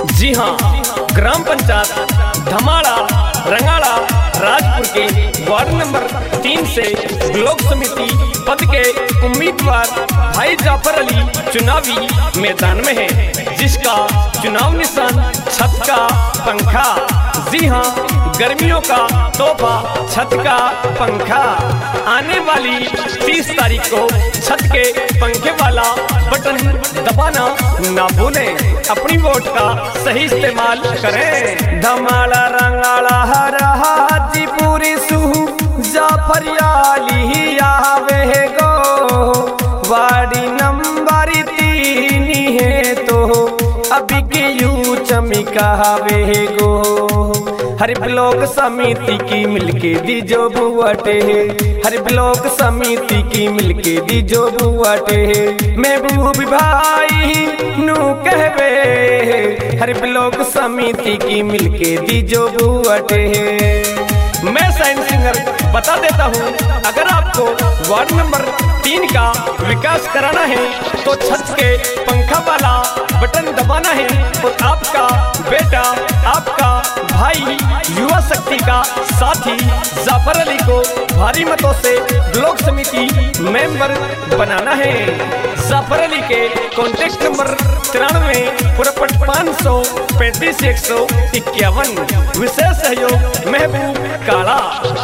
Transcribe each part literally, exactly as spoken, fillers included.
जी हाँ, ग्राम पंचायत धमाड़ा रंगाड़ा राजपुर के वार्ड नंबर तीन से ब्लॉक समिति पद के उम्मीदवार भाई जाफर अली चुनावी मैदान में है, जिसका चुनाव निशान छत का पंखा। जी हाँ, गर्मियों का तोहफा छत का पंखा। आने वाली तीस तारीख को छत के पंखे वाला बटन दबाना ना भूलें, अपनी वोट का सही इस्तेमाल करें। धमाड़ा रंगाड़ा हरा हाजीपुरी सुहू जाफर अली आवे गो, वाड़ी नंबर तीन है तो अभी के यू चमकावे गो। हर ब्लॉक समिति की मिलके दी जो बुआटे, हर ब्लॉक समिति की मिलके दी जो बुआटे, महबूब भाई नू कहवे हर ब्लॉक समिति की मिलके दी जो बुआटे। मैं साइंस सिंगर बता देता हूँ, अगर आपको वार्ड नंबर तीन का विकास कराना है तो छत के पंखा वाला बटन दबाना है और आपका बेटा, आपका भाई युवा शक्ति का साथी जाफर अली को भारी मतों से ब्लॉक समिति मेंबर बनाना है। जाफर अली के कॉन्टेक्ट नंबर तिरानवे पुरपट पाँच सौ पैंतीस एक सौ इक्यावन। विशेष सहयोग महबूब काला।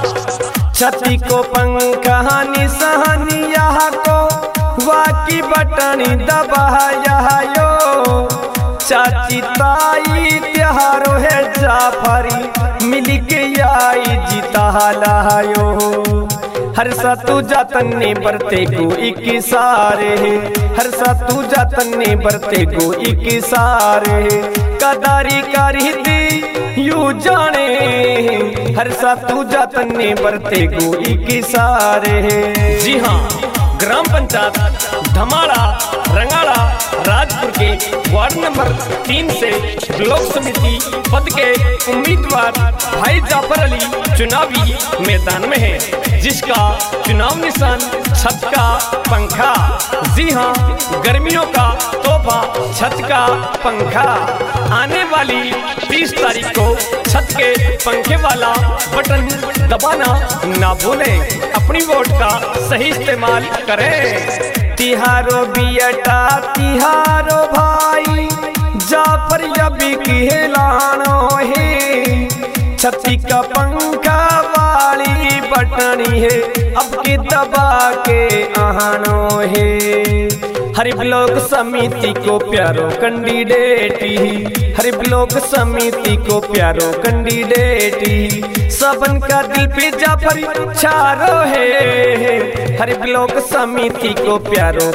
छती को पंखा निशानिया को वाकी बटनी दबाया यो, चाची ताई त्योहारो है जाफरी मिलके आई जीता लायो। हर सतु जातन ने बरते को एक सारे, हर सतु जातन ने बरते को एक सारे, कदारी करी दी यू जाने, हर सतु जातन ने बरते को एक सारे। जी हाँ, ग्राम पंचायत धमाड़ा रंगाड़ा राजपुर के वार्ड नंबर तीन से ब्लॉक समिति पद के उम्मीदवार भाई जाफर अली चुनावी मैदान में है, जिसका चुनाव निशान छत का पंखा। जी हाँ, गर्मियों का तोहफा छत का पंखा। आने वाली तीस तारीख को छत के पंखे वाला बटन दबाना ना भूलें, अपनी वोट का सही इस्तेमाल करें। तिहारो बियटा तिहारो भाई जाफर अभी कहलानो है, छती का पंखा वाली बटनी है अब के दबा के आनो है। हर ब्लॉक समिति को प्यारो कैंडिडेटी, हर ब्लॉक समिति को प्यारो कैंडिडेटी, सबन का दिल पे जाफर छारो है, हर ब्लॉक समिति को प्यारो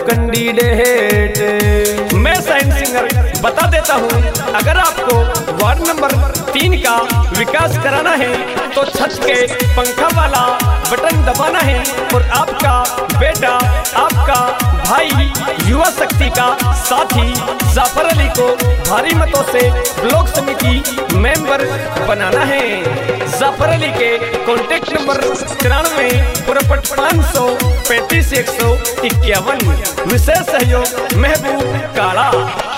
कैंडिडेट। मैं साइंस सिंगर बता देता हूँ, अगर आपको वार्ड नंबर तीन का विकास कराना है तो छत के पंखा वाला बटन दबाना है और आपका बेटा, आपका भाई युवा शक्ति का साथी जाफर अली को भारी मतों से ब्लॉक समिति मेंबर बनाना है। जाफर अली के कॉन्टेक्ट नंबर तिरानवे पुरपट पाँच सौ पैंतीस एक सौ इक्यावन। विशेष सहयोग महबूब काला।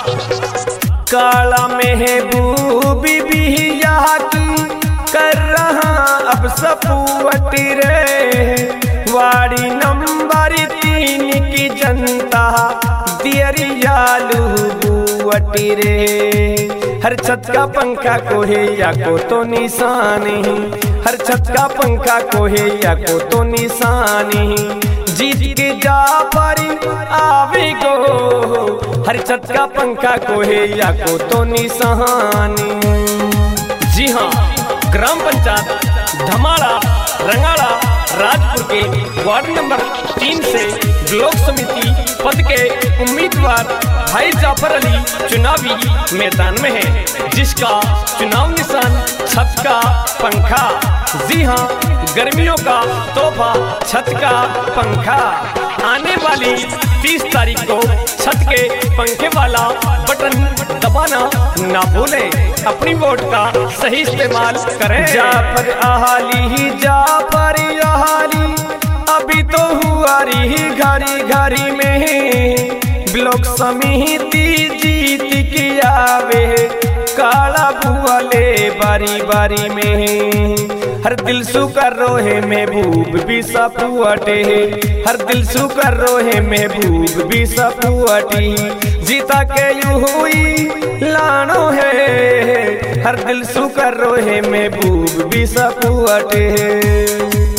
काला महबूब भी यहाँ की कर रहा अब सपोर्ट रे, वाड़ी नंबर तीन की जनता दियरियालू बुअटी रे। हर छत का पंखा को है या को तो निशानी, हर छत का पंखा को है या को तो निशानी, जीत के जाफर आवे गो, हर छत का पंखा को है या को तो निशानी। जी हाँ, ग्राम पंचायत धमाड़ा रंगाड़ा राजपुर के वार्ड नंबर तीन से ब्लॉक समिति पद के उम्मीदवार भाई जाफर अली चुनावी मैदान में है, जिसका चुनाव निशान छत का पंखा। जी हाँ, गर्मियों का तोहफा छत का पंखा। आने वाली तीस तारीख को छत के पंखे वाला बटन दबाना ना भूलें, अपनी वोट का सही इस्तेमाल करें। जाफर अली जाफर अली अभी तो हुआ रही घरी घरी में, ब्लॉक समिति जीत के आवे काला बुआ ले बारी बारी में हर दिल सु कर रोहे महबूब भी सपुअटे हर दिल सु कर रोहे महबूब भी सपुअटी जीता के यू हुई लानो है हर दिल सु कर रोहे महबूब भी सपुअटे।